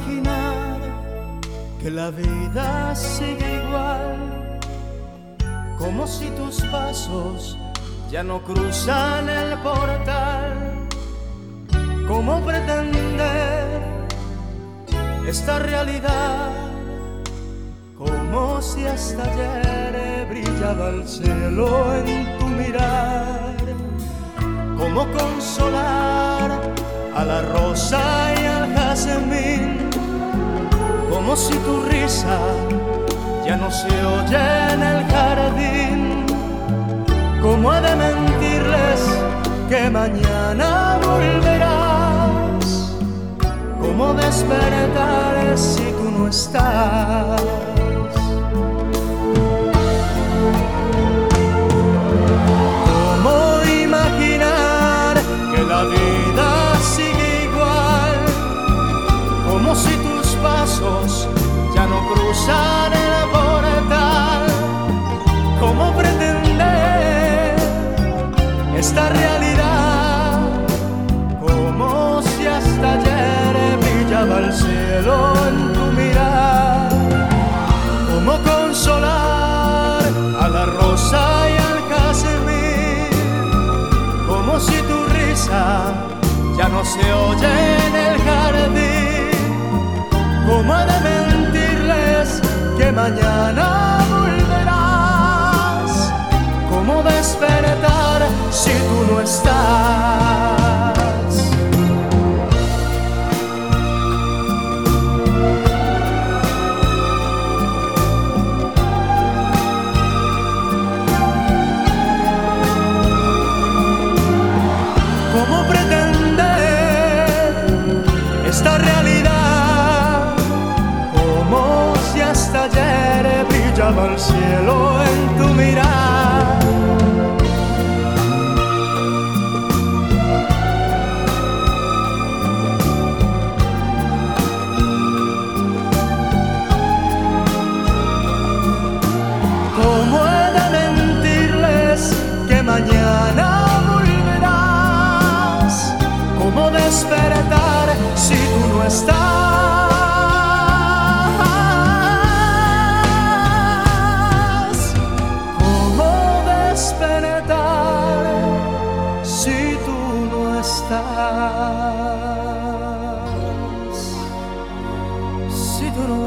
imaginar que la vida sigue igual, como si tus pasos ya no cruzan el portal. ¿Cómo pretender esta realidad? Como si hasta ayer brillaba el cielo en tu mirar. ¿Cómo consolar a la rosa y al jazmín? Como si tu risa ya no se oye en el jardín. ¿Cómo he de mentirles que mañana volverás? ¿Cómo despertar si tú no estás? ¿Cómo imaginar que la vida sigue igual, como si tus pasos ya no cruzan el portal? ¿Cómo pretender esta realidad? Como si hasta ayer brillaba el cielo en tu mirar. ¿Cómo consolar a la rosa y al jazmín? Como si tu risa ya no se oye en el jardín. ¿Cómo he de mentirles que mañana volverás? ¿Cómo despertar si tú no estás? ¿Cómo pretender esta realidad? Como si hasta ayer brillaba el cielo en tu mirar. ¿Cómo he de mentirles que mañana volverás? ¿Cómo despertar si tú no estás? ¿Cómo despertar si tú no estás? Si tú no